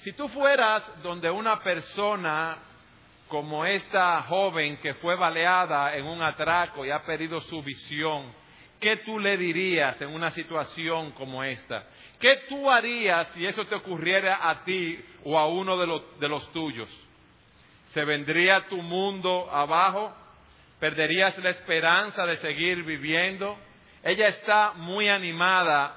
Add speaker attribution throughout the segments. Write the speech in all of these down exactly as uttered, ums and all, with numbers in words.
Speaker 1: Si tú fueras donde una persona como esta joven que fue baleada en un atraco y ha perdido su visión, ¿qué tú le dirías en una situación como esta? ¿Qué tú harías si eso te ocurriera a ti o a uno de los, de los tuyos? ¿Se vendría tu mundo abajo? ¿Perderías la esperanza de seguir viviendo? Ella está muy animada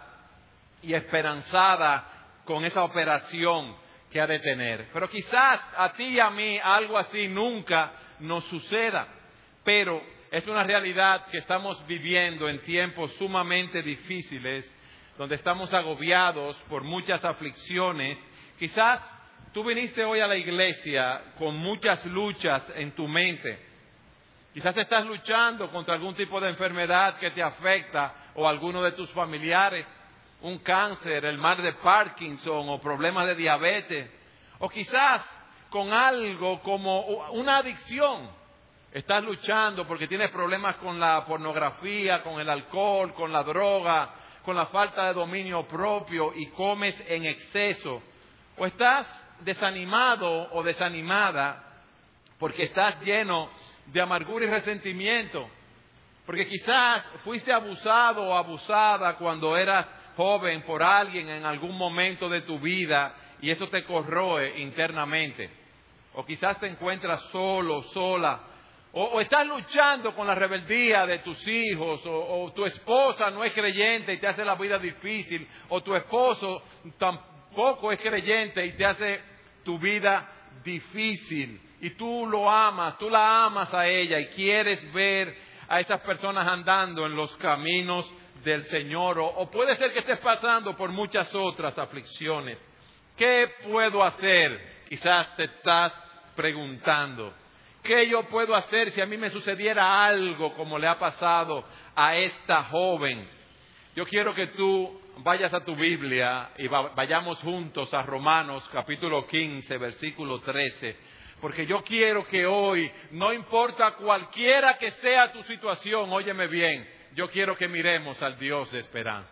Speaker 1: y esperanzada con esa operación que ha de tener. Pero quizás a ti y a mí algo así nunca nos suceda. Pero es una realidad que estamos viviendo en tiempos sumamente difíciles, donde estamos agobiados por muchas aflicciones. Quizás tú viniste hoy a la iglesia con muchas luchas en tu mente. Quizás estás luchando contra algún tipo de enfermedad que te afecta o alguno de tus familiares. Un cáncer, el mal de Parkinson o problemas de diabetes, o quizás con algo como una adicción. Estás luchando porque tienes problemas con la pornografía, con el alcohol, con la droga, con la falta de dominio propio y comes en exceso. O estás desanimado o desanimada porque estás lleno de amargura y resentimiento. Porque quizás fuiste abusado o abusada cuando eras joven por alguien en algún momento de tu vida y eso te corroe internamente. O quizás te encuentras solo, sola, o, o estás luchando con la rebeldía de tus hijos, o, o tu esposa no es creyente y te hace la vida difícil, o tu esposo tampoco es creyente y te hace tu vida difícil, y tú lo amas, tú la amas a ella y quieres ver a esas personas andando en los caminos del Señor, o, o puede ser que estés pasando por muchas otras aflicciones. ¿Qué puedo hacer? Quizás te estás preguntando. ¿Qué yo puedo hacer si a mí me sucediera algo como le ha pasado a esta joven? Yo quiero que tú vayas a tu Biblia y vayamos juntos a Romanos capítulo quince, versículo trece. Porque yo quiero que hoy, no importa cualquiera que sea tu situación, óyeme bien, yo quiero que miremos al Dios de esperanza.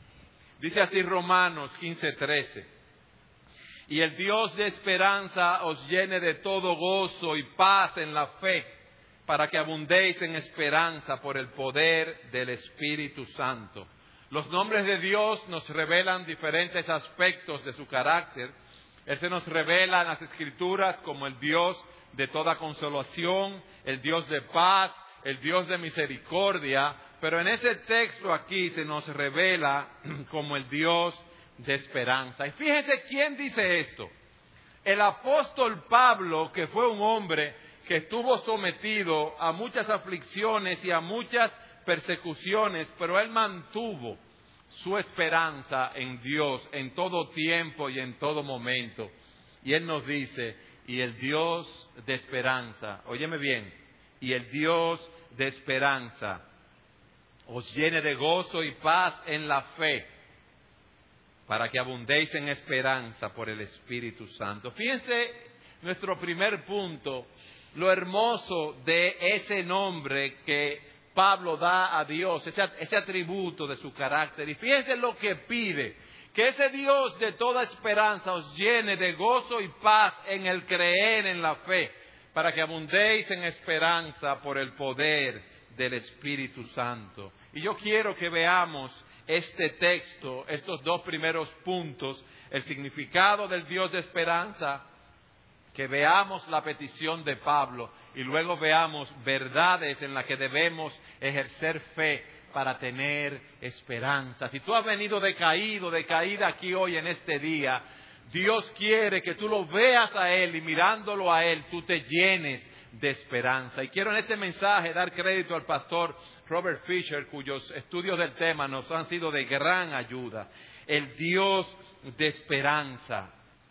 Speaker 1: Dice así Romanos quince, trece. Y el Dios de esperanza os llene de todo gozo y paz en la fe, para que abundéis en esperanza por el poder del Espíritu Santo. Los nombres de Dios nos revelan diferentes aspectos de su carácter. Él se nos revela en las Escrituras como el Dios de toda consolación, el Dios de paz, el Dios de misericordia, pero en ese texto aquí se nos revela como el Dios de esperanza. Y fíjense quién dice esto. El apóstol Pablo, que fue un hombre que estuvo sometido a muchas aflicciones y a muchas persecuciones, pero él mantuvo su esperanza en Dios en todo tiempo y en todo momento. Y él nos dice, y el Dios de esperanza, óyeme bien, y el Dios de esperanza os llene de gozo y paz en la fe, para que abundéis en esperanza por el Espíritu Santo. Fíjense nuestro primer punto, lo hermoso de ese nombre que Pablo da a Dios, ese, ese atributo de su carácter. Y fíjense lo que pide, que ese Dios de toda esperanza os llene de gozo y paz en el creer en la fe, para que abundéis en esperanza por el poder del Espíritu Santo. Y yo quiero que veamos este texto, estos dos primeros puntos, el significado del Dios de esperanza, que veamos la petición de Pablo y luego veamos verdades en las que debemos ejercer fe para tener esperanza. Si tú has venido decaído, decaída aquí hoy en este día, Dios quiere que tú lo veas a Él y mirándolo a Él, tú te llenes de esperanza. Y quiero en este mensaje dar crédito al pastor Robert Fisher, cuyos estudios del tema nos han sido de gran ayuda. El Dios de esperanza.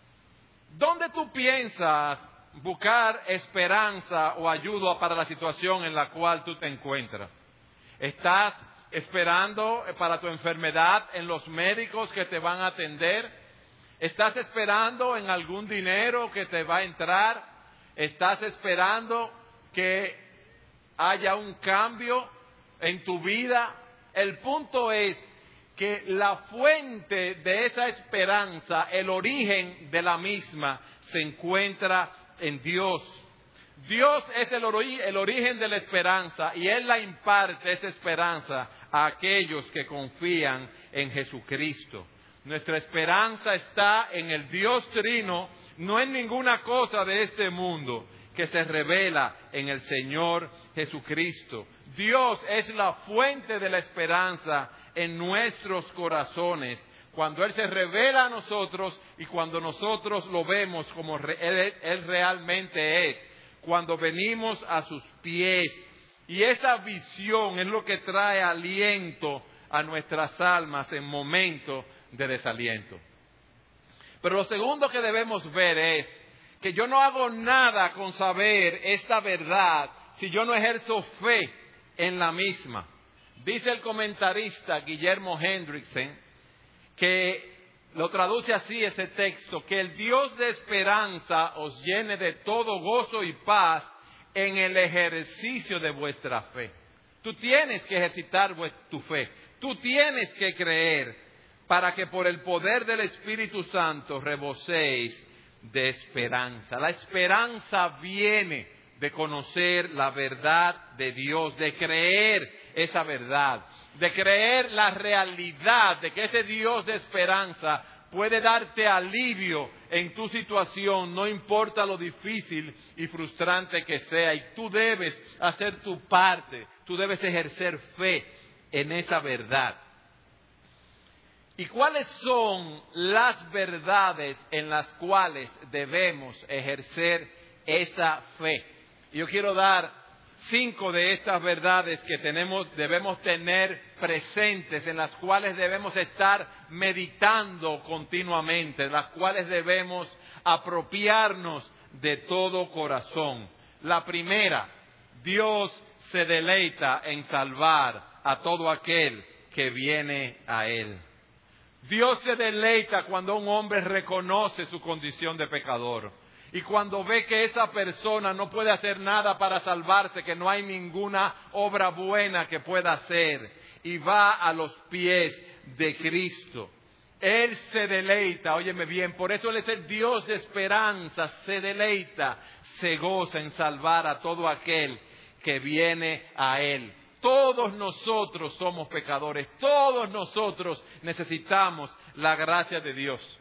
Speaker 1: ¿Dónde tú piensas buscar esperanza o ayuda para la situación en la cual tú te encuentras? ¿Estás esperando para tu enfermedad en los médicos que te van a atender? ¿Estás esperando en algún dinero que te va a entrar? ¿Estás esperando que haya un cambio en tu vida? El punto es que la fuente de esa esperanza, el origen de la misma, se encuentra en Dios. Dios es el, ori- el origen de la esperanza y Él la imparte esa esperanza a aquellos que confían en Jesucristo. Nuestra esperanza está en el Dios Trino, no en ninguna cosa de este mundo, que se revela en el Señor Jesucristo. Dios es la fuente de la esperanza en nuestros corazones, cuando Él se revela a nosotros y cuando nosotros lo vemos como Él, Él realmente es, cuando venimos a sus pies. Y esa visión es lo que trae aliento a nuestras almas en momentos de desaliento. Pero lo segundo que debemos ver es que yo no hago nada con saber esta verdad si yo no ejerzo fe en la misma. Dice el comentarista Guillermo Hendrickson, que lo traduce así ese texto, que el Dios de esperanza os llene de todo gozo y paz en el ejercicio de vuestra fe. Tú tienes que ejercitar tu fe, tú tienes que creer para que por el poder del Espíritu Santo reboséis de esperanza. La esperanza viene de conocer la verdad de Dios, de creer esa verdad, de creer la realidad de que ese Dios de esperanza puede darte alivio en tu situación, no importa lo difícil y frustrante que sea, y tú debes hacer tu parte, tú debes ejercer fe en esa verdad. ¿Y cuáles son las verdades en las cuales debemos ejercer esa fe? Yo quiero dar cinco de estas verdades que tenemos, debemos tener presentes, en las cuales debemos estar meditando continuamente, las cuales debemos apropiarnos de todo corazón. La primera, Dios se deleita en salvar a todo aquel que viene a Él. Dios se deleita cuando un hombre reconoce su condición de pecador y cuando ve que esa persona no puede hacer nada para salvarse, que no hay ninguna obra buena que pueda hacer, y va a los pies de Cristo. Él se deleita, óyeme bien, por eso Él es el Dios de esperanza, se deleita, se goza en salvar a todo aquel que viene a Él. Todos nosotros somos pecadores, todos nosotros necesitamos la gracia de Dios.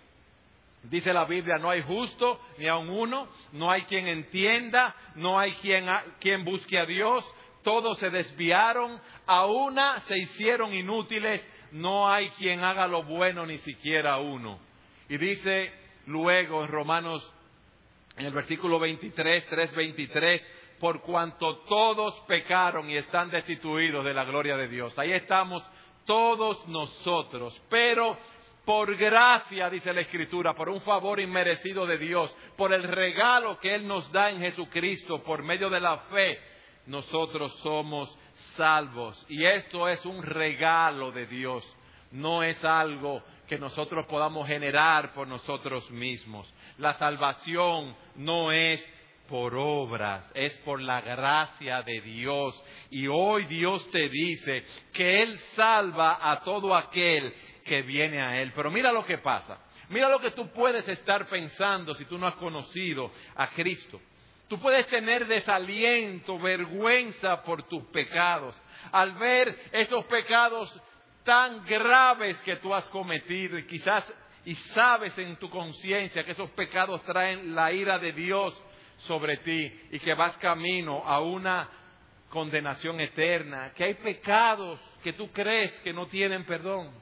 Speaker 1: Dice la Biblia, no hay justo ni aun uno, no hay quien entienda, no hay quien, quien busque a Dios, todos se desviaron, a una se hicieron inútiles, no hay quien haga lo bueno ni siquiera uno. Y dice luego en Romanos, en el versículo veintitrés, tres veintitrés, por cuanto todos pecaron y están destituidos de la gloria de Dios. Ahí estamos todos nosotros, pero por gracia, dice la Escritura, por un favor inmerecido de Dios, por el regalo que Él nos da en Jesucristo, por medio de la fe, nosotros somos salvos. Y esto es un regalo de Dios, no es algo que nosotros podamos generar por nosotros mismos. La salvación no es por obras, es por la gracia de Dios. Y hoy Dios te dice que Él salva a todo aquel que viene a Él. Pero mira lo que pasa, mira lo que tú puedes estar pensando si tú no has conocido a Cristo. Tú puedes tener desaliento, vergüenza por tus pecados, al ver esos pecados tan graves que tú has cometido y quizás y sabes en tu conciencia que esos pecados traen la ira de Dios sobre ti y que vas camino a una condenación eterna, que hay pecados que tú crees que no tienen perdón.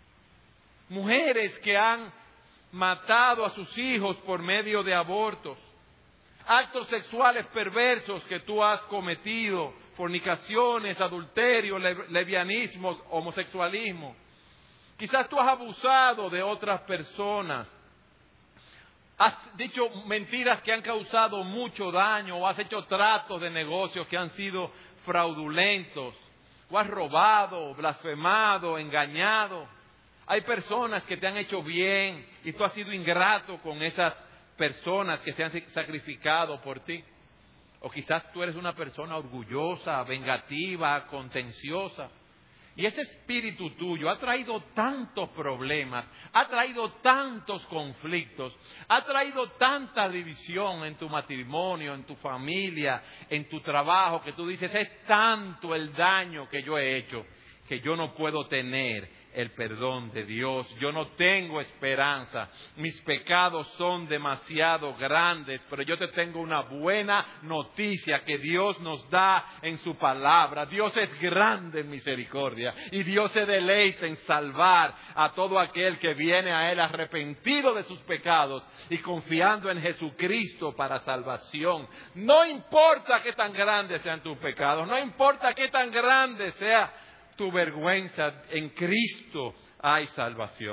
Speaker 1: Mujeres que han matado a sus hijos por medio de abortos, actos sexuales perversos que tú has cometido, fornicaciones, adulterio, lesbianismos, homosexualismo. Quizás tú has abusado de otras personas, has dicho mentiras que han causado mucho daño, o has hecho tratos de negocios que han sido fraudulentos, o has robado, blasfemado, engañado. Hay personas que te han hecho bien y tú has sido ingrato con esas personas que se han sacrificado por ti. O quizás tú eres una persona orgullosa, vengativa, contenciosa. Y ese espíritu tuyo ha traído tantos problemas, ha traído tantos conflictos, ha traído tanta división en tu matrimonio, en tu familia, en tu trabajo, que tú dices, es tanto el daño que yo he hecho, que yo no puedo tener el perdón de Dios. Yo no tengo esperanza. Mis pecados son demasiado grandes, pero yo te tengo una buena noticia que Dios nos da en su palabra. Dios es grande en misericordia y Dios se deleita en salvar a todo aquel que viene a Él arrepentido de sus pecados y confiando en Jesucristo para salvación. No importa qué tan grandes sean tus pecados, no importa qué tan grande sea tu vergüenza, en Cristo hay salvación.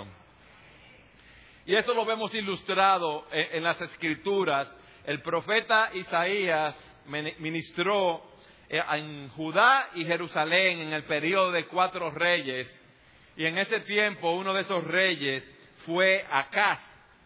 Speaker 1: Y eso lo vemos ilustrado en, en las Escrituras. El profeta Isaías ministró en Judá y Jerusalén en el periodo de cuatro reyes. Y en ese tiempo uno de esos reyes fue Acaz.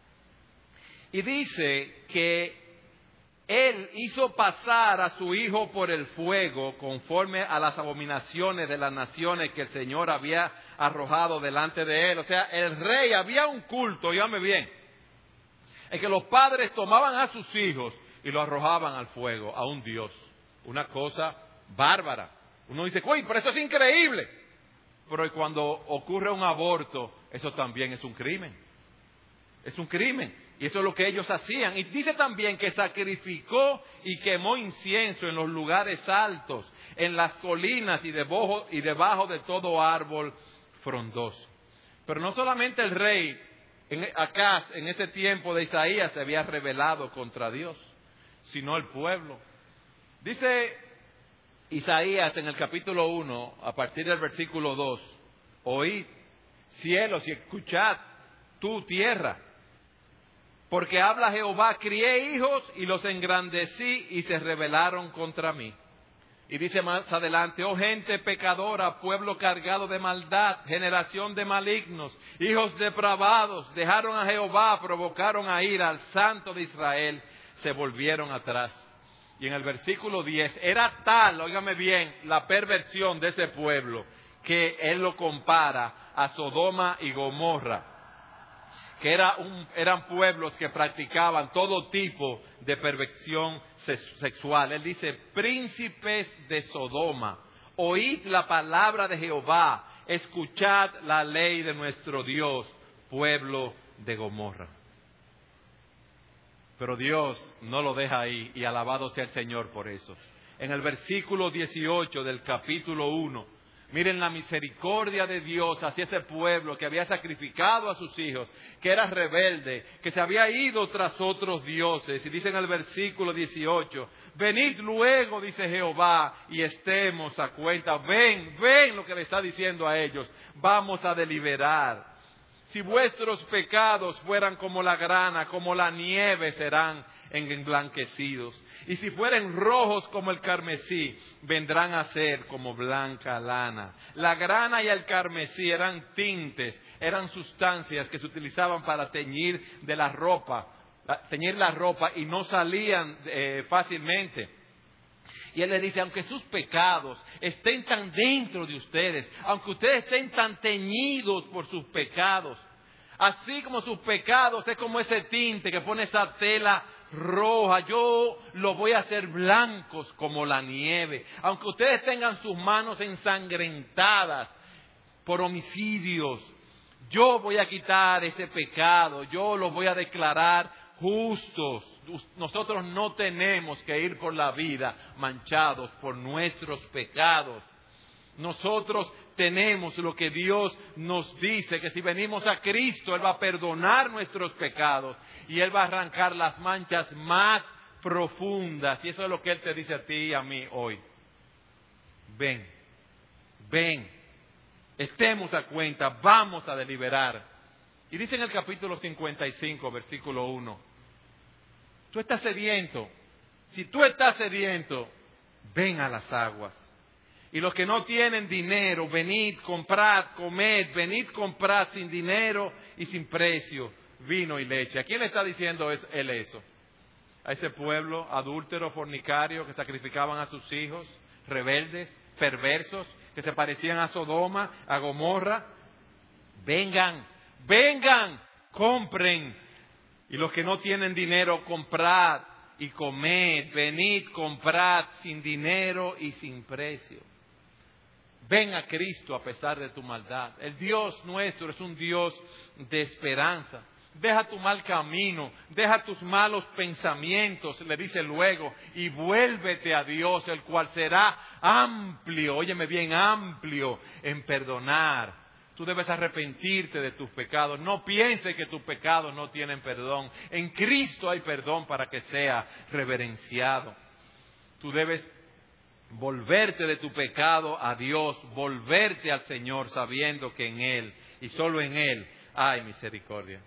Speaker 1: Y dice que él hizo pasar a su hijo por el fuego conforme a las abominaciones de las naciones que el Señor había arrojado delante de él. O sea, el rey, había un culto, óigame bien, en que los padres tomaban a sus hijos y lo arrojaban al fuego, a un Dios. Una cosa bárbara. Uno dice, uy, pero eso es increíble. Pero cuando ocurre un aborto, eso también es un crimen. Es un crimen. Y eso es lo que ellos hacían. Y dice también que sacrificó y quemó incienso en los lugares altos, en las colinas y debajo, y debajo de todo árbol frondoso. Pero no solamente el rey en, Acaz, en ese tiempo de Isaías, se había rebelado contra Dios, sino el pueblo. Dice Isaías en el capítulo uno, a partir del versículo dos, oíd, cielos, y escuchad, tú tierra. Porque habla Jehová, crié hijos y los engrandecí y se rebelaron contra mí. Y dice más adelante, oh gente pecadora, pueblo cargado de maldad, generación de malignos, hijos depravados, dejaron a Jehová, provocaron a ira al Santo de Israel, se volvieron atrás. Y en el versículo diez, era tal, óigame bien, la perversión de ese pueblo, que él lo compara a Sodoma y Gomorra, que era un, eran pueblos que practicaban todo tipo de perversión sexual. Él dice, príncipes de Sodoma, oíd la palabra de Jehová, escuchad la ley de nuestro Dios, pueblo de Gomorra. Pero Dios no lo deja ahí, y alabado sea el Señor por eso. En el versículo dieciocho del capítulo uno, miren la misericordia de Dios hacia ese pueblo que había sacrificado a sus hijos, que era rebelde, que se había ido tras otros dioses. Y dice en el versículo dieciocho, venid luego, dice Jehová, y estemos a cuenta. Ven, ven lo que le está diciendo a ellos. Vamos a deliberar. Si vuestros pecados fueran como la grana, como la nieve serán emblanquecidos. Y si fueren rojos como el carmesí, vendrán a ser como blanca lana. La grana y el carmesí eran tintes, eran sustancias que se utilizaban para teñir de la ropa, teñir la ropa y no salían eh, fácilmente. Y él le dice, aunque sus pecados estén tan dentro de ustedes, aunque ustedes estén tan teñidos por sus pecados, así como sus pecados es como ese tinte que pone esa tela roja, yo los voy a hacer blancos como la nieve. Aunque ustedes tengan sus manos ensangrentadas por homicidios, yo voy a quitar ese pecado, yo los voy a declarar justos. Nosotros no tenemos que ir por la vida manchados por nuestros pecados. Nosotros tenemos lo que Dios nos dice, que si venimos a Cristo, Él va a perdonar nuestros pecados y Él va a arrancar las manchas más profundas. Y eso es lo que Él te dice a ti y a mí hoy. Ven, ven, estemos a cuenta, vamos a deliberar. Y dice en el capítulo cincuenta y cinco, versículo uno, tú estás sediento. Si tú estás sediento, ven a las aguas. Y los que no tienen dinero, venid, comprad, comed, venid, comprad sin dinero y sin precio, vino y leche. ¿A quién le está diciendo él eso? A ese pueblo adúltero, fornicario, que sacrificaban a sus hijos, rebeldes, perversos que se parecían a Sodoma, a Gomorra. Vengan, vengan, compren. Y los que no tienen dinero, comprad y comed. Venid, comprad sin dinero y sin precio. Ven a Cristo a pesar de tu maldad. El Dios nuestro es un Dios de esperanza. Deja tu mal camino, deja tus malos pensamientos, le dice luego, y vuélvete a Dios, el cual será amplio, óyeme bien, amplio en perdonar. Tú debes arrepentirte de tus pecados. No pienses que tus pecados no tienen perdón. En Cristo hay perdón para que sea reverenciado. Tú debes volverte de tu pecado a Dios, volverte al Señor sabiendo que en Él y solo en Él hay misericordia.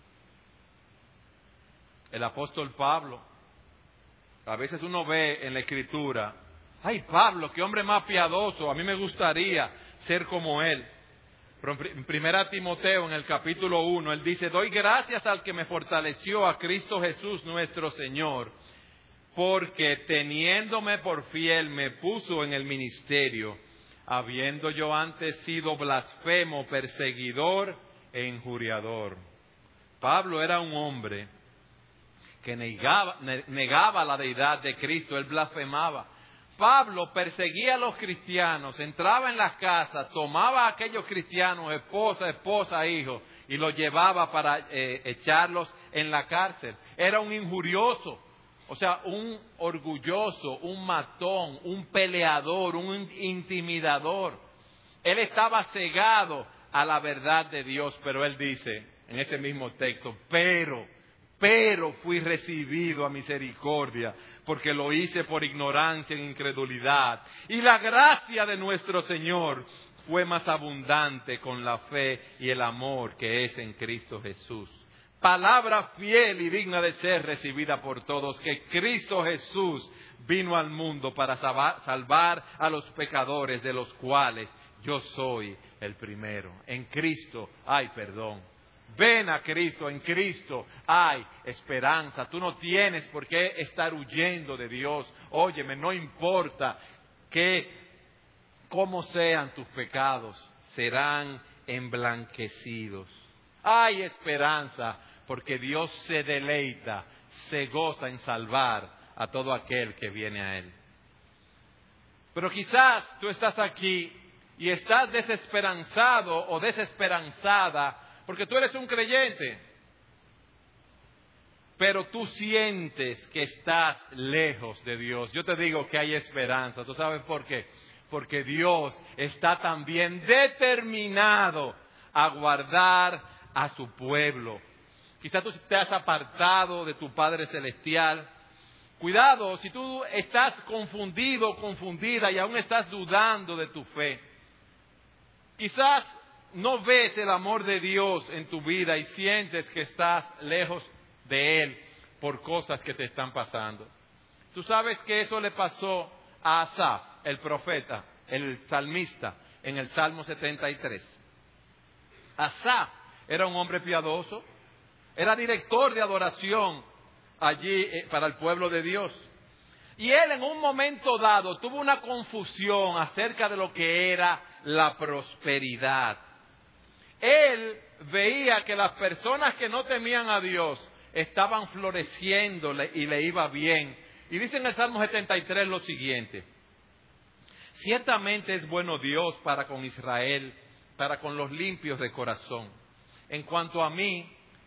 Speaker 1: El apóstol Pablo, a veces uno ve en la Escritura, ¡ay, Pablo, qué hombre más piadoso! A mí me gustaría ser como él. Pero en primera Timoteo, en el capítulo uno, él dice, doy gracias al que me fortaleció, a Cristo Jesús nuestro Señor, porque teniéndome por fiel me puso en el ministerio, habiendo yo antes sido blasfemo, perseguidor e injuriador. Pablo era un hombre que negaba, negaba la deidad de Cristo, él blasfemaba. Pablo perseguía a los cristianos, entraba en las casas, tomaba a aquellos cristianos, esposa, esposa, hijos, y los llevaba para eh, echarlos en la cárcel. Era un injurioso, o sea, un orgulloso, un matón, un peleador, un intimidador. Él estaba cegado a la verdad de Dios, pero él dice en ese mismo texto, pero... Pero fui recibido a misericordia, porque lo hice por ignorancia e incredulidad. Y la gracia de nuestro Señor fue más abundante con la fe y el amor que es en Cristo Jesús. Palabra fiel y digna de ser recibida por todos, que Cristo Jesús vino al mundo para salvar a los pecadores, de los cuales yo soy el primero. En Cristo hay perdón. Ven a Cristo, en Cristo hay esperanza. Tú no tienes por qué estar huyendo de Dios. Óyeme, no importa que cómo sean tus pecados, serán emblanquecidos. Hay esperanza porque Dios se deleita, se goza en salvar a todo aquel que viene a Él. Pero quizás tú estás aquí y estás desesperanzado o desesperanzada porque tú eres un creyente, pero tú sientes que estás lejos de Dios. Yo te digo que hay esperanza. ¿Tú sabes por qué? Porque Dios está también determinado a guardar a su pueblo. Quizás tú te has apartado de tu Padre Celestial. Cuidado, si tú estás confundido o confundida y aún estás dudando de tu fe. Quizás no ves el amor de Dios en tu vida y sientes que estás lejos de Él por cosas que te están pasando. Tú sabes que eso le pasó a Asaf, el profeta, el salmista, en el Salmo setenta y tres. Asaf era un hombre piadoso, era director de adoración allí para el pueblo de Dios. Y él en un momento dado tuvo una confusión acerca de lo que era la prosperidad. Él veía que las personas que no temían a Dios estaban floreciendo y le iba bien. Y dice en el Salmo setenta y tres lo siguiente: ciertamente es bueno Dios para con Israel, para con los limpios de corazón. En cuanto a mí,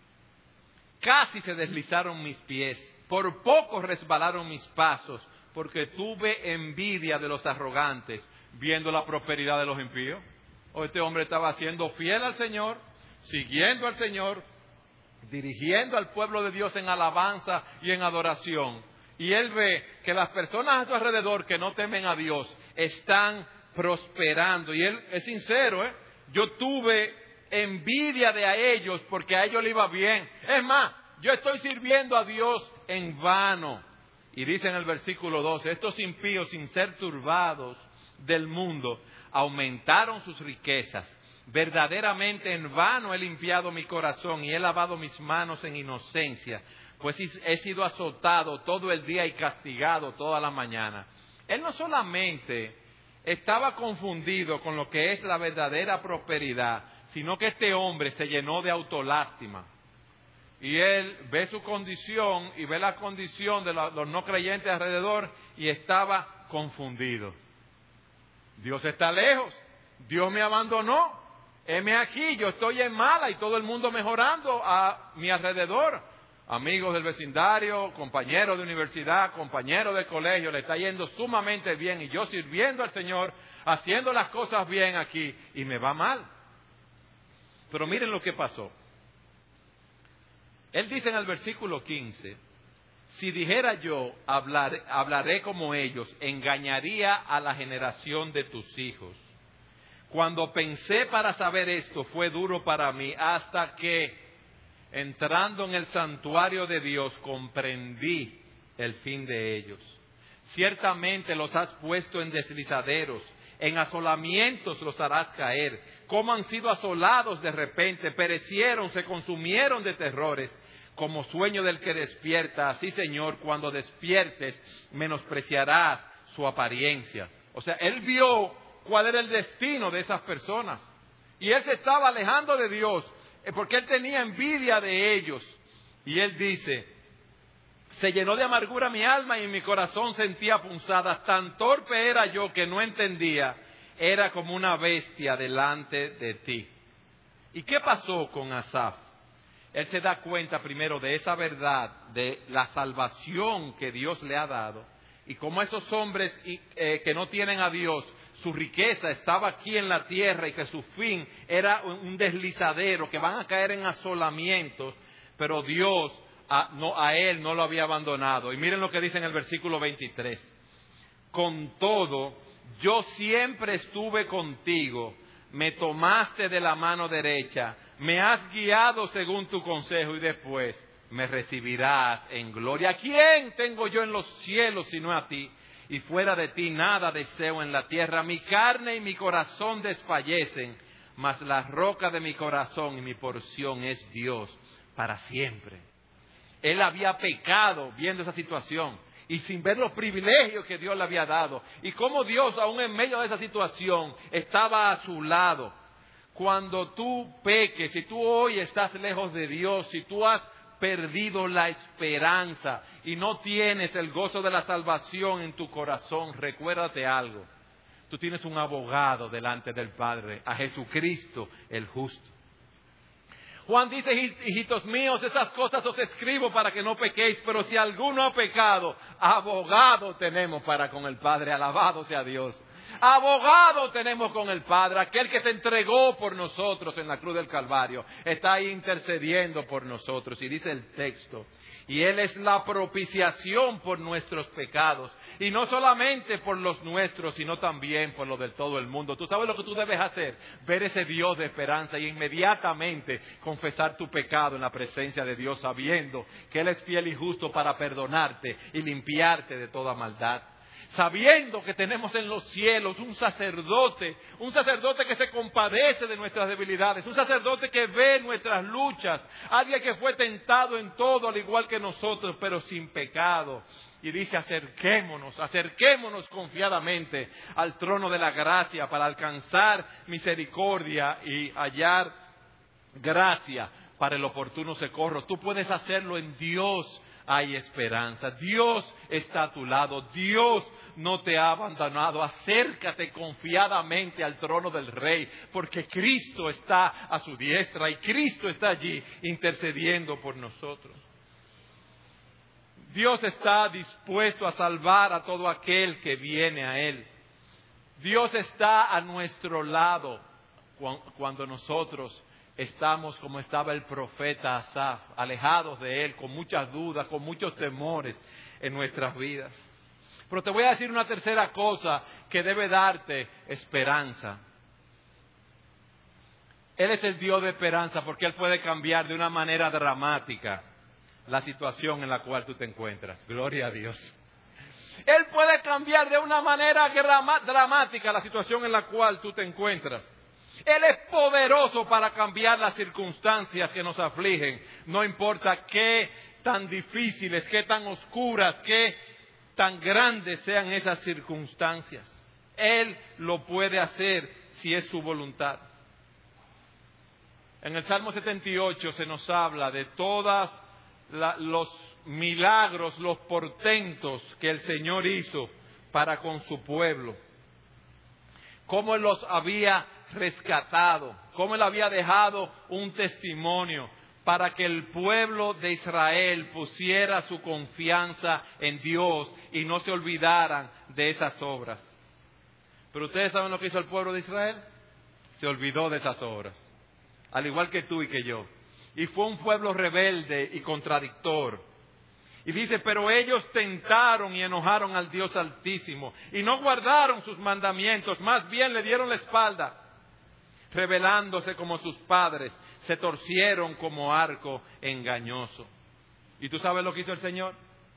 Speaker 1: casi se deslizaron mis pies, por poco resbalaron mis pasos, porque tuve envidia de los arrogantes, viendo la prosperidad de los impíos. O este hombre estaba siendo fiel al Señor, siguiendo al Señor, dirigiendo al pueblo de Dios en alabanza y en adoración. Y él ve que las personas a su alrededor que no temen a Dios están prosperando. Y él es sincero, ¿eh? Yo tuve envidia de a ellos porque a ellos les iba bien. Es más, yo estoy sirviendo a Dios en vano. Y dice en el versículo doce, estos impíos, sin ser turbados del mundo, aumentaron sus riquezas. Verdaderamente en vano he limpiado mi corazón y he lavado mis manos en inocencia, pues he sido azotado todo el día y castigado toda la mañana. Él no solamente estaba confundido con lo que es la verdadera prosperidad, sino que este hombre se llenó de autolástima. Y él ve su condición y ve la condición de los no creyentes alrededor y estaba confundido. Dios está lejos, Dios me abandonó, heme aquí, yo estoy en mala y todo el mundo mejorando a mi alrededor. Amigos del vecindario, compañeros de universidad, compañeros de colegio, le está yendo sumamente bien y yo sirviendo al Señor, haciendo las cosas bien aquí y me va mal. Pero miren lo que pasó. Él dice en el versículo quince, si dijera yo, hablar, hablaré como ellos, engañaría a la generación de tus hijos. Cuando pensé para saber esto, fue duro para mí, hasta que, entrando en el santuario de Dios, comprendí el fin de ellos. Ciertamente los has puesto en deslizaderos, en asolamientos los harás caer. Como han sido asolados de repente, perecieron, se consumieron de terrores. Como sueño del que despierta, así, Señor, cuando despiertes, menospreciarás su apariencia. O sea, él vio cuál era el destino de esas personas. Y él se estaba alejando de Dios, porque él tenía envidia de ellos. Y él dice, se llenó de amargura mi alma y mi corazón sentía punzadas. Tan torpe era yo que no entendía. Era como una bestia delante de ti. ¿Y qué pasó con Asaf? Él se da cuenta primero de esa verdad, de la salvación que Dios le ha dado. Y como esos hombres eh, que no tienen a Dios, su riqueza estaba aquí en la tierra y que su fin era un deslizadero, que van a caer en asolamientos, pero Dios a, no, a él no lo había abandonado. Y miren lo que dice en el versículo veintitrés. Con todo, yo siempre estuve contigo, me tomaste de la mano derecha, me has guiado según tu consejo y después me recibirás en gloria. ¿A quién tengo yo en los cielos sino a ti? Y fuera de ti nada deseo en la tierra. Mi carne y mi corazón desfallecen, mas la roca de mi corazón y mi porción es Dios para siempre. Él había pecado viendo esa situación y sin ver los privilegios que Dios le había dado. Y cómo Dios, aún en medio de esa situación, estaba a su lado. Cuando tú peques, si tú hoy estás lejos de Dios, si tú has perdido la esperanza y no tienes el gozo de la salvación en tu corazón, recuérdate algo. Tú tienes un abogado delante del Padre, a Jesucristo el justo. Juan dice, hijitos míos, esas cosas os escribo para que no pequéis, pero si alguno ha pecado, abogado tenemos para con el Padre, alabado sea Dios. Abogado tenemos con el Padre, aquel que se entregó por nosotros en la cruz del Calvario, está ahí intercediendo por nosotros. Y dice el texto, y Él es la propiciación por nuestros pecados, y no solamente por los nuestros, sino también por los de todo el mundo. ¿Tú sabes lo que tú debes hacer? Ver ese Dios de esperanza y inmediatamente confesar tu pecado en la presencia de Dios, sabiendo que Él es fiel y justo para perdonarte y limpiarte de toda maldad. Sabiendo que tenemos en los cielos un sacerdote, un sacerdote que se compadece de nuestras debilidades, un sacerdote que ve nuestras luchas, alguien que fue tentado en todo al igual que nosotros, pero sin pecado. Y dice, acerquémonos, acerquémonos confiadamente al trono de la gracia para alcanzar misericordia y hallar gracia para el oportuno socorro. Tú puedes hacerlo en Dios. Hay esperanza. Dios está a tu lado. Dios no te ha abandonado. Acércate confiadamente al trono del Rey, porque Cristo está a su diestra y Cristo está allí intercediendo por nosotros. Dios está dispuesto a salvar a todo aquel que viene a Él. Dios está a nuestro lado cuando nosotros estamos como estaba el profeta Asaf, alejados de Él, con muchas dudas, con muchos temores en nuestras vidas. Pero te voy a decir una tercera cosa que debe darte esperanza. Él es el Dios de esperanza porque Él puede cambiar de una manera dramática la situación en la cual tú te encuentras. Gloria a Dios. Él puede cambiar de una manera dramática la situación en la cual tú te encuentras. Él es poderoso para cambiar las circunstancias que nos afligen. No importa qué tan difíciles, qué tan oscuras, qué tan grandes sean esas circunstancias. Él lo puede hacer si es su voluntad. En el Salmo setenta y ocho se nos habla de todos los milagros, los portentos que el Señor hizo para con su pueblo. Cómo Él los había rescatado, cómo Él había dejado un testimonio para que el pueblo de Israel pusiera su confianza en Dios y no se olvidaran de esas obras. Pero ustedes saben lo que hizo el pueblo de Israel. Se olvidó de esas obras, al igual que tú y que yo. Y fue un pueblo rebelde y contradictor. Y dice, pero ellos tentaron y enojaron al Dios Altísimo y no guardaron sus mandamientos, más bien le dieron la espalda, rebelándose como sus padres, se torcieron como arco engañoso. ¿Y tú sabes lo que hizo el Señor?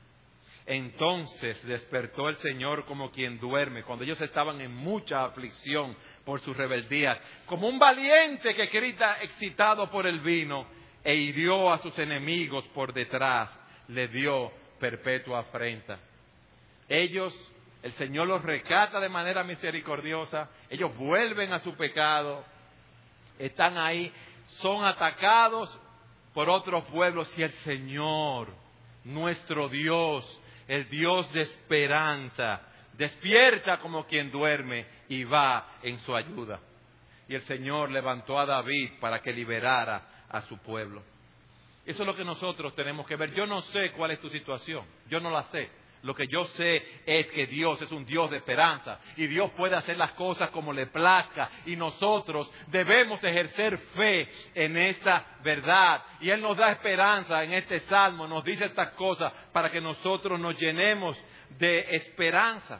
Speaker 1: Entonces despertó el Señor como quien duerme, cuando ellos estaban en mucha aflicción por su rebeldía, como un valiente que grita excitado por el vino, e hirió a sus enemigos por detrás, le dio perpetua afrenta. Ellos, el Señor los rescata de manera misericordiosa, ellos vuelven a su pecado, están ahí, son atacados por otros pueblos y el Señor, nuestro Dios, el Dios de esperanza, despierta como quien duerme y va en su ayuda. Y el Señor levantó a David para que liberara a su pueblo. Eso es lo que nosotros tenemos que ver. Yo no sé cuál es tu situación, yo no la sé. Lo que yo sé es que Dios es un Dios de esperanza y Dios puede hacer las cosas como le plazca y nosotros debemos ejercer fe en esta verdad. Y Él nos da esperanza en este salmo, nos dice estas cosas para que nosotros nos llenemos de esperanza.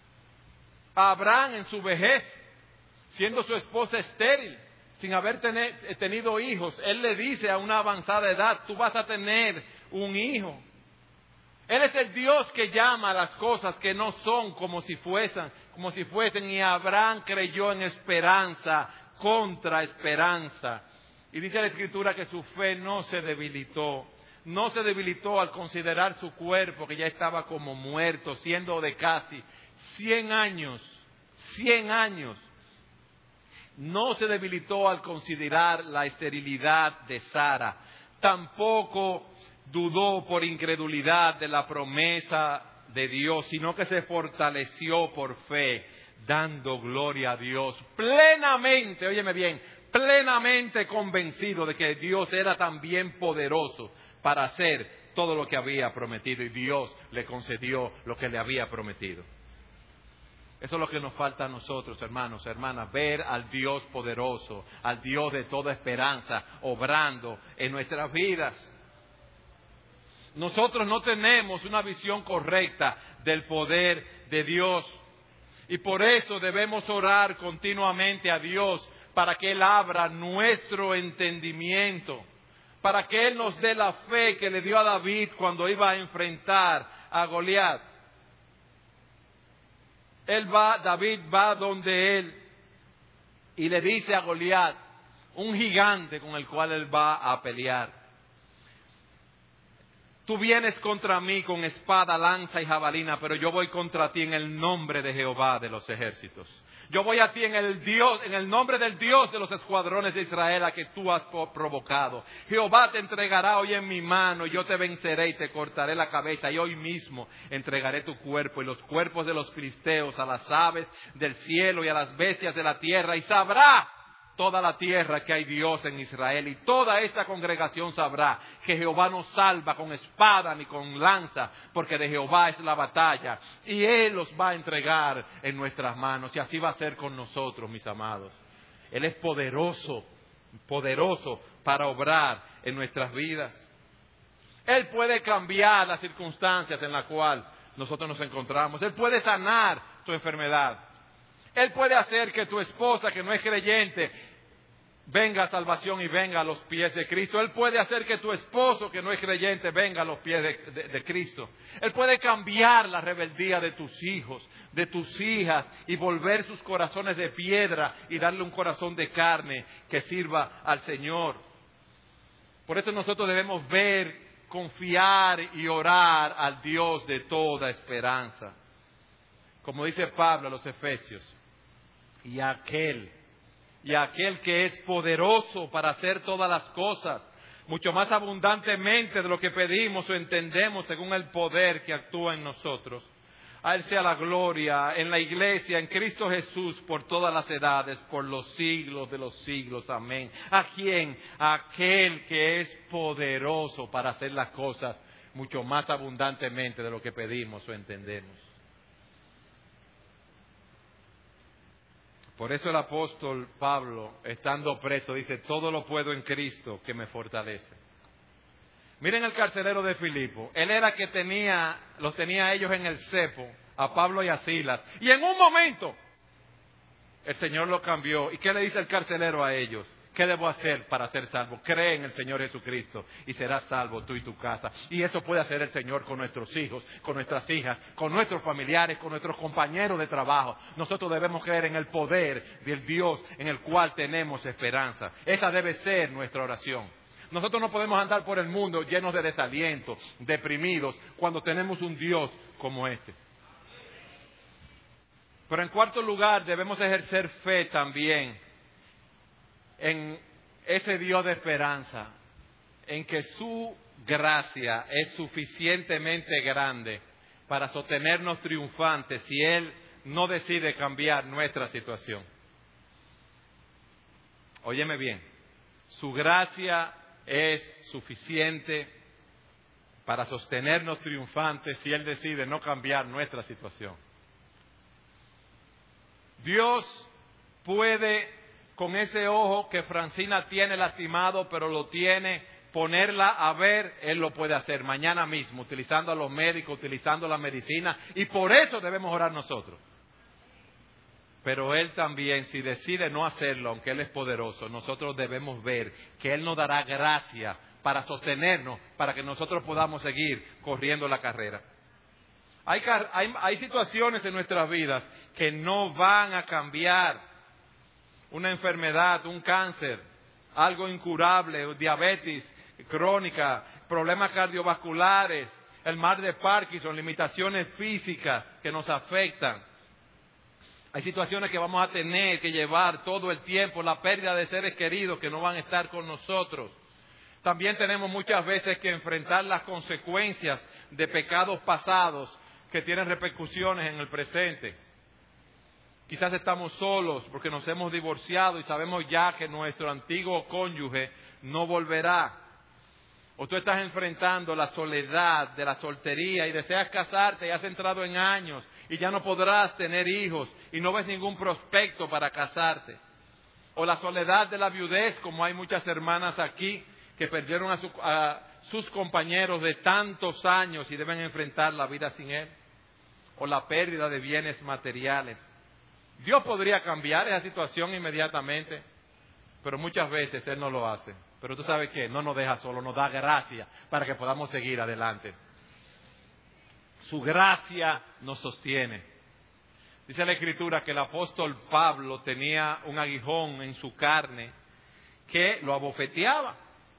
Speaker 1: Abraham en su vejez, siendo su esposa estéril, sin haber tener, tenido hijos, Él le dice a una avanzada edad, tú vas a tener un hijo. Él es el Dios que llama a las cosas que no son como si fuesen, como si fuesen, y Abraham creyó en esperanza contra esperanza. Y dice la Escritura que su fe no se debilitó, no se debilitó al considerar su cuerpo que ya estaba como muerto, siendo de casi cien años, cien años. No se debilitó al considerar la esterilidad de Sara, tampoco dudó por incredulidad de la promesa de Dios, sino que se fortaleció por fe, dando gloria a Dios, plenamente, óyeme bien, plenamente convencido de que Dios era también poderoso para hacer todo lo que había prometido, y Dios le concedió lo que le había prometido. Eso es lo que nos falta a nosotros, hermanos, hermanas, ver al Dios poderoso, al Dios de toda esperanza, obrando en nuestras vidas. Nosotros no tenemos una visión correcta del poder de Dios y por eso debemos orar continuamente a Dios para que Él abra nuestro entendimiento, para que Él nos dé la fe que le dio a David cuando iba a enfrentar a Goliat. Él va, David va donde él y le dice a Goliat, un gigante con el cual él va a pelear: tú vienes contra mí con espada, lanza y jabalina, pero yo voy contra ti en el nombre de Jehová de los ejércitos. Yo voy a ti en el Dios, en el nombre del Dios de los escuadrones de Israel a que tú has provocado. Jehová te entregará hoy en mi mano, yo te venceré y te cortaré la cabeza, y hoy mismo entregaré tu cuerpo y los cuerpos de los filisteos a las aves del cielo y a las bestias de la tierra, y sabrá toda la tierra que hay Dios en Israel, y toda esta congregación sabrá que Jehová no salva con espada ni con lanza, porque de Jehová es la batalla, y Él los va a entregar en nuestras manos. Y así va a ser con nosotros, mis amados. Él es poderoso, poderoso para obrar en nuestras vidas. Él puede cambiar las circunstancias en las cuales nosotros nos encontramos. Él puede sanar tu enfermedad. Él puede hacer que tu esposa, que no es creyente, venga a salvación y venga a los pies de Cristo. Él puede hacer que tu esposo, que no es creyente, venga a los pies de, de, de Cristo. Él puede cambiar la rebeldía de tus hijos, de tus hijas, y volver sus corazones de piedra y darle un corazón de carne que sirva al Señor. Por eso nosotros debemos ver, confiar y orar al Dios de toda esperanza. como dice Pablo a los Efesios, y aquel, y aquel que es poderoso para hacer todas las cosas, mucho más abundantemente de lo que pedimos o entendemos según el poder que actúa en nosotros. A Él sea la gloria en la iglesia, en Cristo Jesús, por todas las edades, por los siglos de los siglos. Amén. ¿A quién? A aquel que es poderoso para hacer las cosas mucho más abundantemente de lo que pedimos o entendemos. Por eso el apóstol Pablo, estando preso, dice, todo lo puedo en Cristo que me fortalece. Miren el carcelero de Filipo. Él era que tenía, los tenía a ellos en el cepo, a Pablo y a Silas. Y en un momento, el Señor lo cambió. ¿Y qué le dice el carcelero a ellos? ¿Qué debo hacer para ser salvo? Cree en el Señor Jesucristo y serás salvo tú y tu casa. Y eso puede hacer el Señor con nuestros hijos, con nuestras hijas, con nuestros familiares, con nuestros compañeros de trabajo. Nosotros debemos creer en el poder del Dios en el cual tenemos esperanza. Esa debe ser nuestra oración. Nosotros no podemos andar por el mundo llenos de desaliento, deprimidos, cuando tenemos un Dios como este. Pero en cuarto lugar, debemos ejercer fe también en ese Dios de esperanza, en que su gracia es suficientemente grande para sostenernos triunfantes si Él no decide cambiar nuestra situación. Óyeme bien, su gracia es suficiente para sostenernos triunfantes si Él decide no cambiar nuestra situación. Dios puede, con ese ojo que Francina tiene lastimado, pero lo tiene, ponerla a ver, Él lo puede hacer mañana mismo, utilizando a los médicos, utilizando la medicina, y por eso debemos orar nosotros. Pero Él también, si decide no hacerlo, aunque Él es poderoso, nosotros debemos ver que Él nos dará gracia para sostenernos, para que nosotros podamos seguir corriendo la carrera. Hay, hay, hay situaciones en nuestras vidas que no van a cambiar. Una enfermedad, un cáncer, algo incurable, diabetes crónica, problemas cardiovasculares, el mal de Parkinson, limitaciones físicas que nos afectan. Hay situaciones que vamos a tener que llevar todo el tiempo, la pérdida de seres queridos que no van a estar con nosotros. También tenemos muchas veces que enfrentar las consecuencias de pecados pasados que tienen repercusiones en el presente. Quizás estamos solos porque nos hemos divorciado y sabemos ya que nuestro antiguo cónyuge no volverá. O tú estás enfrentando la soledad de la soltería y deseas casarte y has entrado en años y ya no podrás tener hijos y no ves ningún prospecto para casarte. O la soledad de la viudez, como hay muchas hermanas aquí que perdieron a, su, a sus compañeros de tantos años y deben enfrentar la vida sin él. O la pérdida de bienes materiales. Dios podría cambiar esa situación inmediatamente, pero muchas veces Él no lo hace. Pero tú sabes qué, no nos deja solo, nos da gracia para que podamos seguir adelante. Su gracia nos sostiene. Dice la Escritura que el apóstol Pablo tenía un aguijón en su carne que lo abofeteaba.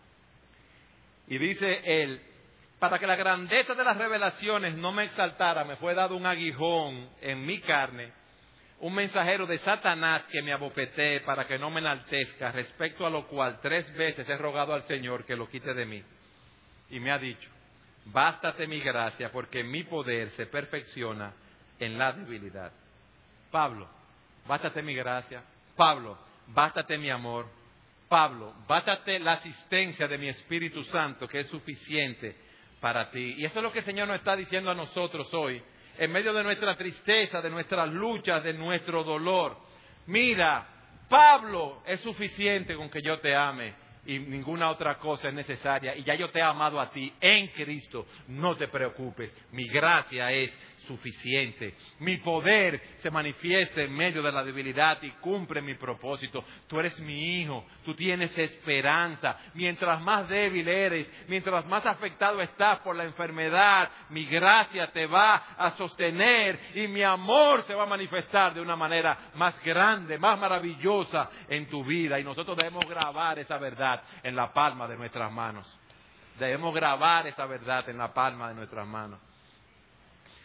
Speaker 1: Y dice él, para que la grandeza de las revelaciones no me exaltara, me fue dado un aguijón en mi carne, un mensajero de Satanás que me abofetee para que no me enaltezca, respecto a lo cual tres veces he rogado al Señor que lo quite de mí. Y me ha dicho, bástate mi gracia, porque mi poder se perfecciona en la debilidad. Pablo, bástate mi gracia. Pablo, bástate mi amor. Pablo, bástate la asistencia de mi Espíritu Santo, que es suficiente para ti. Y eso es lo que el Señor nos está diciendo a nosotros hoy, en medio de nuestra tristeza, de nuestras luchas, de nuestro dolor. Mira, Pablo, es suficiente con que yo te ame y ninguna otra cosa es necesaria. Y ya yo te he amado a ti en Cristo. No te preocupes, mi gracia es suficiente. Mi poder se manifiesta en medio de la debilidad y cumple mi propósito. Tú eres mi hijo, tú tienes esperanza. Mientras más débil eres, mientras más afectado estás por la enfermedad, mi gracia te va a sostener y mi amor se va a manifestar de una manera más grande, más maravillosa en tu vida. Y nosotros debemos grabar esa verdad en la palma de nuestras manos. Debemos grabar esa verdad en la palma de nuestras manos.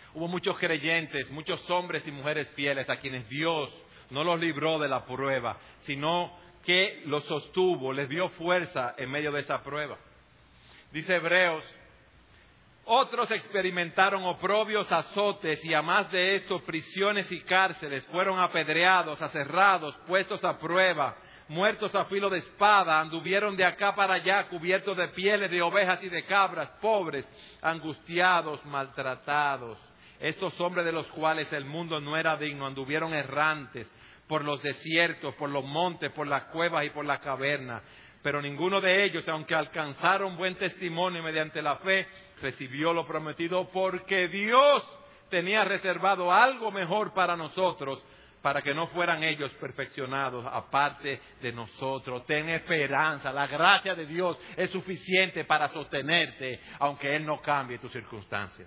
Speaker 1: Hubo muchos creyentes, muchos hombres y mujeres fieles a quienes Dios no los libró de la prueba, sino que los sostuvo, les dio fuerza en medio de esa prueba. Dice Hebreos: otros experimentaron oprobios, azotes y a más de esto prisiones y cárceles, fueron apedreados, aserrados, puestos a prueba, muertos a filo de espada, anduvieron de acá para allá cubiertos de pieles de ovejas y de cabras, pobres, angustiados, maltratados. Estos hombres de los cuales el mundo no era digno, anduvieron errantes por los desiertos, por los montes, por las cuevas y por las cavernas. Pero ninguno de ellos, aunque alcanzaron buen testimonio mediante la fe, recibió lo prometido, porque Dios tenía reservado algo mejor para nosotros, para que no fueran ellos perfeccionados aparte de nosotros. Ten esperanza, la gracia de Dios es suficiente para sostenerte, aunque Él no cambie tus circunstancias.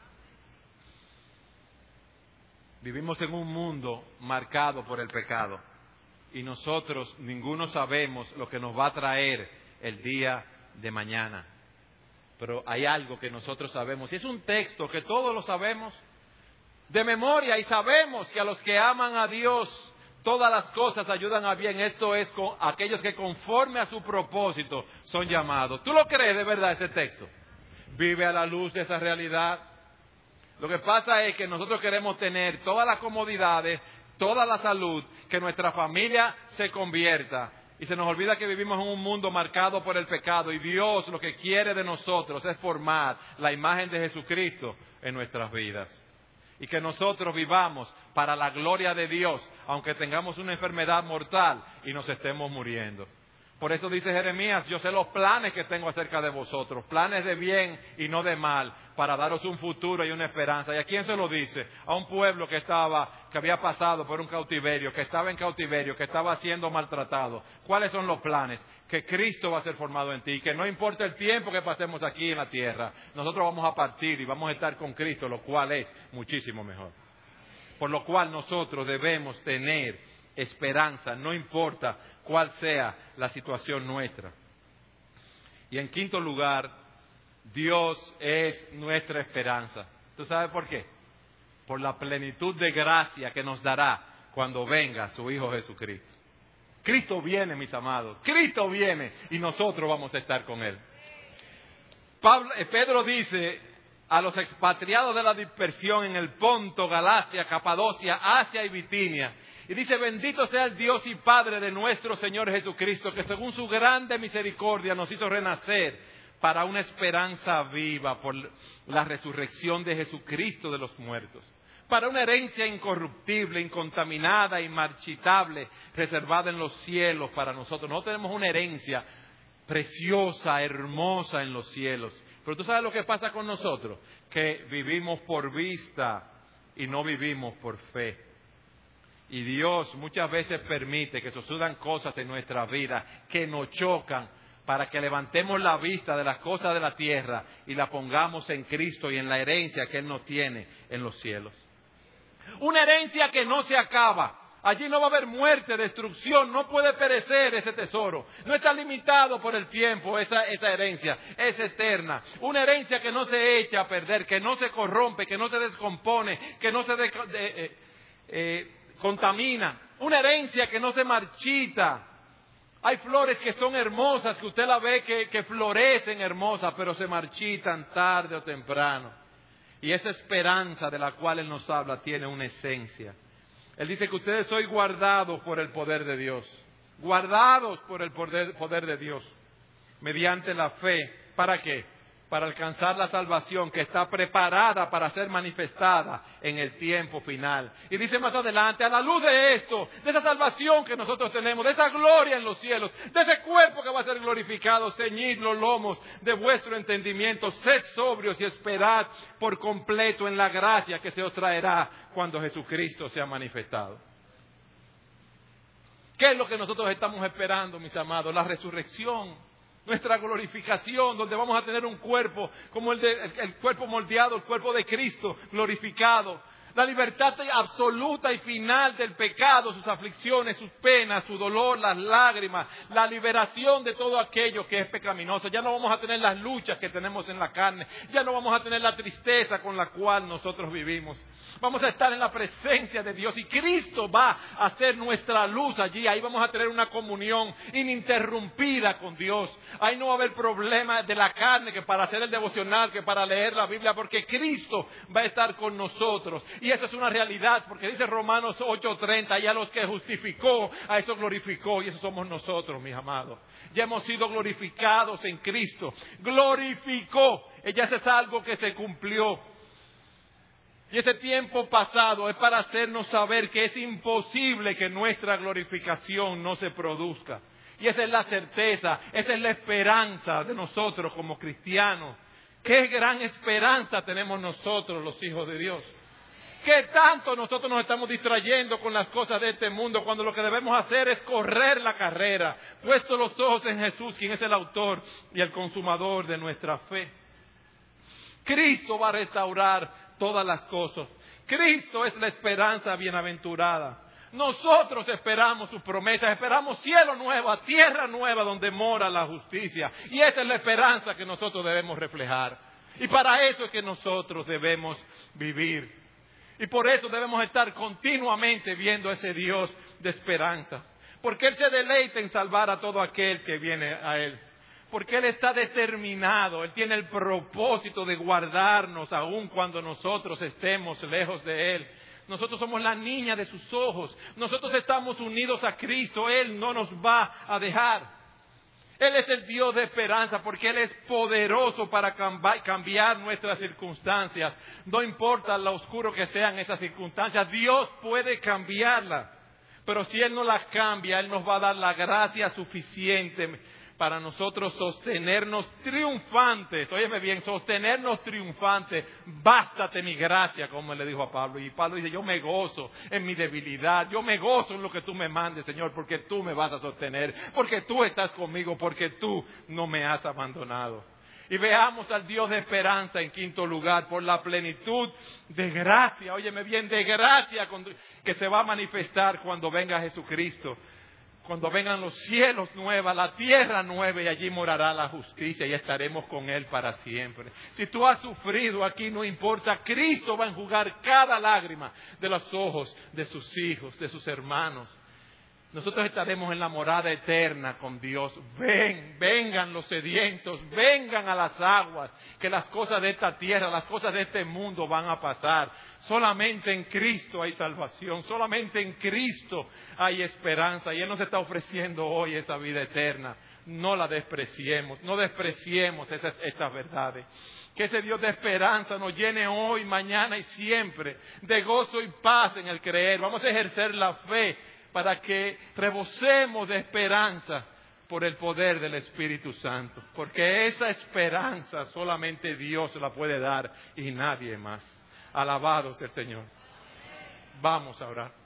Speaker 1: Vivimos en un mundo marcado por el pecado y nosotros ninguno sabemos lo que nos va a traer el día de mañana. Pero hay algo que nosotros sabemos, y es un texto que todos lo sabemos de memoria, y sabemos que a los que aman a Dios todas las cosas ayudan a bien. Esto es con aquellos que conforme a su propósito son llamados. ¿Tú lo crees de verdad ese texto? Vive a la luz de esa realidad. Lo que pasa es que nosotros queremos tener todas las comodidades, toda la salud, que nuestra familia se convierta. Y se nos olvida que vivimos en un mundo marcado por el pecado. Y Dios lo que quiere de nosotros es formar la imagen de Jesucristo en nuestras vidas. Y que nosotros vivamos para la gloria de Dios, aunque tengamos una enfermedad mortal y nos estemos muriendo. Por eso dice Jeremías: yo sé los planes que tengo acerca de vosotros, planes de bien y no de mal, para daros un futuro y una esperanza. ¿Y a quién se lo dice? A un pueblo que estaba, que había pasado por un cautiverio, que estaba en cautiverio, que estaba siendo maltratado. ¿Cuáles son los planes? Que Cristo va a ser formado en ti, que no importa el tiempo que pasemos aquí en la tierra, nosotros vamos a partir y vamos a estar con Cristo, lo cual es muchísimo mejor. Por lo cual nosotros debemos tener esperanza, no importa cuál sea la situación nuestra. Y en quinto lugar, Dios es nuestra esperanza. ¿Tú sabes por qué? Por la plenitud de gracia que nos dará cuando venga su Hijo Jesucristo. Cristo viene, mis amados, Cristo viene y nosotros vamos a estar con Él. Pablo, Pedro dice a los expatriados de la dispersión en el Ponto, Galacia, Capadocia, Asia y Bitinia, y dice: bendito sea el Dios y Padre de nuestro Señor Jesucristo, que según su grande misericordia nos hizo renacer para una esperanza viva por la resurrección de Jesucristo de los muertos, para una herencia incorruptible, incontaminada, inmarchitable, reservada en los cielos para nosotros. No tenemos una herencia preciosa, hermosa en los cielos. Pero tú sabes lo que pasa con nosotros, que vivimos por vista y no vivimos por fe. Y Dios muchas veces permite que sucedan cosas en nuestra vida que nos chocan, para que levantemos la vista de las cosas de la tierra y la pongamos en Cristo y en la herencia que Él nos tiene en los cielos. Una herencia que no se acaba. Allí no va a haber muerte, destrucción, no puede perecer ese tesoro. No está limitado por el tiempo esa, esa herencia, es eterna. Una herencia que no se echa a perder, que no se corrompe, que no se descompone, que no se de, de, eh, eh, contamina. Una herencia que no se marchita. Hay flores que son hermosas, que usted la ve que, que florecen hermosas, pero se marchitan tarde o temprano. Y esa esperanza de la cual Él nos habla tiene una esencia. Él dice que ustedes sois guardados por el poder de Dios. Guardados por el poder, poder de Dios. Mediante la fe. ¿Para qué? Para alcanzar la salvación que está preparada para ser manifestada en el tiempo final. Y dice más adelante: a la luz de esto, de esa salvación que nosotros tenemos, de esa gloria en los cielos, de ese cuerpo que va a ser glorificado, ceñid los lomos de vuestro entendimiento, sed sobrios y esperad por completo en la gracia que se os traerá cuando Jesucristo sea manifestado. ¿Qué es lo que nosotros estamos esperando, mis amados? La resurrección. Nuestra glorificación, donde vamos a tener un cuerpo como el, de, el, el cuerpo moldeado, el cuerpo de Cristo glorificado. La libertad absoluta y final del pecado, sus aflicciones, sus penas, su dolor, las lágrimas, la liberación de todo aquello que es pecaminoso. Ya no vamos a tener las luchas que tenemos en la carne. Ya no vamos a tener la tristeza con la cual nosotros vivimos. Vamos a estar en la presencia de Dios y Cristo va a ser nuestra luz allí. Ahí vamos a tener una comunión ininterrumpida con Dios. Ahí no va a haber problema de la carne que para hacer el devocional, que para leer la Biblia, porque Cristo va a estar con nosotros. Y esa es una realidad, porque dice Romanos ocho treinta, y a los que justificó, a eso glorificó, y eso somos nosotros, mis amados. Ya hemos sido glorificados en Cristo. Glorificó. Ella es algo que se cumplió. Y ese tiempo pasado es para hacernos saber que es imposible que nuestra glorificación no se produzca. Y esa es la certeza, esa es la esperanza de nosotros como cristianos. Qué gran esperanza tenemos nosotros, los hijos de Dios. Qué tanto nosotros nos estamos distrayendo con las cosas de este mundo, cuando lo que debemos hacer es correr la carrera, puesto los ojos en Jesús, quien es el autor y el consumador de nuestra fe. Cristo va a restaurar todas las cosas. Cristo es la esperanza bienaventurada. Nosotros esperamos sus promesas, esperamos cielo nuevo, tierra nueva donde mora la justicia. Y esa es la esperanza que nosotros debemos reflejar. Y para eso es que nosotros debemos vivir. Y por eso debemos estar continuamente viendo a ese Dios de esperanza. Porque Él se deleita en salvar a todo aquel que viene a Él. Porque Él está determinado, Él tiene el propósito de guardarnos aun cuando nosotros estemos lejos de Él. Nosotros somos la niña de sus ojos. Nosotros estamos unidos a Cristo. Él no nos va a dejar. Él es el Dios de esperanza porque Él es poderoso para cambiar nuestras circunstancias. No importa lo oscuro que sean esas circunstancias, Dios puede cambiarlas. Pero si Él no las cambia, Él nos va a dar la gracia suficiente para nosotros sostenernos triunfantes. Óyeme bien, sostenernos triunfantes. Bástate mi gracia, como le dijo a Pablo. Y Pablo dice, yo me gozo en mi debilidad. Yo me gozo en lo que tú me mandes, Señor, porque tú me vas a sostener. Porque tú estás conmigo, porque tú no me has abandonado. Y veamos al Dios de esperanza en quinto lugar, por la plenitud de gracia. Óyeme bien, de gracia que se va a manifestar cuando venga Jesucristo. Cuando vengan los cielos nuevos, la tierra nueva, y allí morará la justicia y estaremos con Él para siempre. Si tú has sufrido aquí, no importa, Cristo va a enjugar cada lágrima de los ojos de sus hijos, de sus hermanos. Nosotros estaremos en la morada eterna con Dios. Ven, vengan los sedientos, vengan a las aguas, que las cosas de esta tierra, las cosas de este mundo van a pasar. Solamente en Cristo hay salvación, solamente en Cristo hay esperanza. Y Él nos está ofreciendo hoy esa vida eterna. No la despreciemos, no despreciemos estas, estas verdades. Que ese Dios de esperanza nos llene hoy, mañana y siempre de gozo y paz en el creer. Vamos a ejercer la fe para que rebosemos de esperanza por el poder del Espíritu Santo. Porque esa esperanza solamente Dios la puede dar y nadie más. Alabado sea el Señor. Vamos a orar.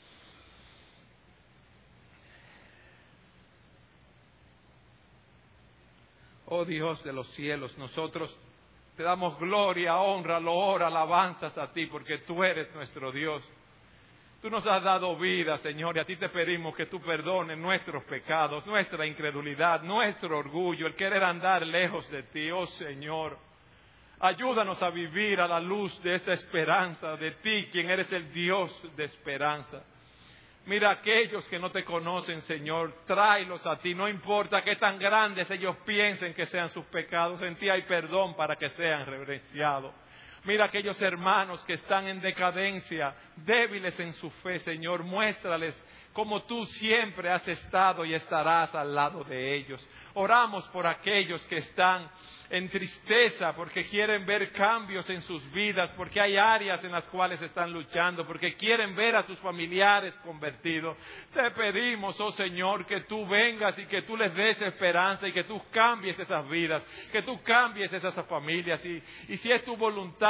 Speaker 1: Oh Dios de los cielos, nosotros te damos gloria, honra, loor, alabanzas a ti, porque tú eres nuestro Dios. Tú nos has dado vida, Señor, y a ti te pedimos que tú perdones nuestros pecados, nuestra incredulidad, nuestro orgullo, el querer andar lejos de ti, oh Señor. Ayúdanos a vivir a la luz de esta esperanza de ti, quien eres el Dios de esperanza. Mira a aquellos que no te conocen, Señor, tráelos a ti, no importa qué tan grandes ellos piensen que sean sus pecados, en ti hay perdón para que sean reverenciados. Mira a aquellos hermanos que están en decadencia, débiles en su fe, Señor, muéstrales como tú siempre has estado y estarás al lado de ellos. Oramos por aquellos que están en tristeza porque quieren ver cambios en sus vidas, porque hay áreas en las cuales están luchando, porque quieren ver a sus familiares convertidos. Te pedimos, oh Señor, que tú vengas y que tú les des esperanza y que tú cambies esas vidas, que tú cambies esas familias. Y, y si es tu voluntad,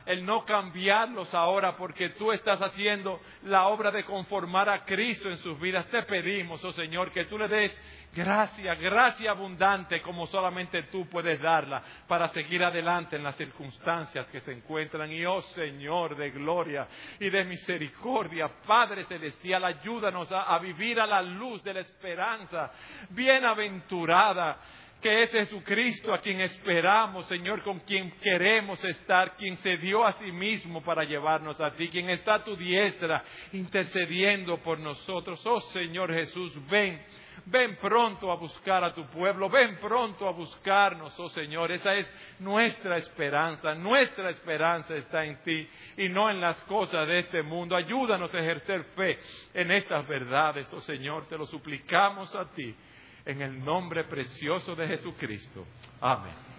Speaker 1: el no cambiarlos ahora, porque tú estás haciendo la obra de conformar a Cristo en sus vidas. Te pedimos, oh Señor, que tú le des gracia, gracia abundante como solamente tú puedes darla para seguir adelante en las circunstancias que se encuentran. Y oh Señor de gloria y de misericordia, Padre celestial, ayúdanos a, a vivir a la luz de la esperanza bienaventurada que es Jesucristo, a quien esperamos, Señor, con quien queremos estar, quien se dio a sí mismo para llevarnos a ti, quien está a tu diestra intercediendo por nosotros. Oh Señor Jesús, ven, ven pronto a buscar a tu pueblo, ven pronto a buscarnos, oh Señor. Esa es nuestra esperanza, nuestra esperanza está en ti y no en las cosas de este mundo. Ayúdanos a ejercer fe en estas verdades, oh Señor, te lo suplicamos a ti. En el nombre precioso de Jesucristo. Amén.